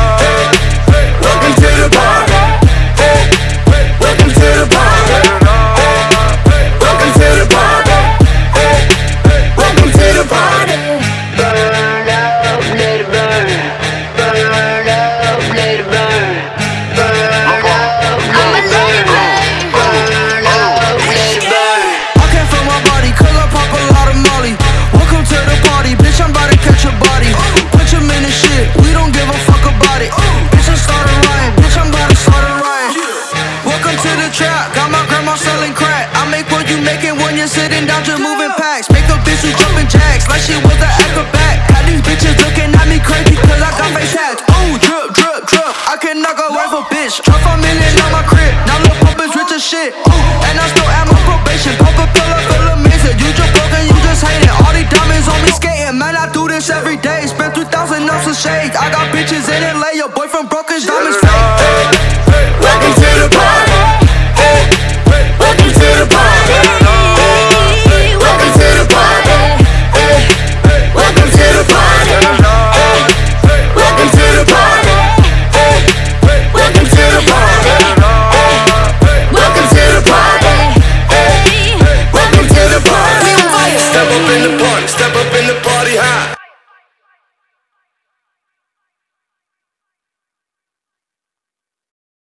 Welcome to the party. Welcome to the party. Welcome to the party. Welcome to the party. Burn up, let it burn. Burn up, let it burn. Burn up, let it burn. Burn up, let it burn. I can't feel my body, cause I pop a lot of molly. Welcome to the party, bitch, I'm about to catch your body. Put your in the shit, we don't give a fuck about it. Bitch, I started rhyme, bitch, I'm about to start a rhyme. Welcome to the trap, got my grandma selling crack. I make what you making when you're sitting down just moving packs. Make a bitch who jumping jacks, like she was an acrobat. Got these bitches looking at me crazy, cause I got face hats. Ooh, drip, drip, drip, I can knock a wife a bitch. Drop $5 million on my crib, now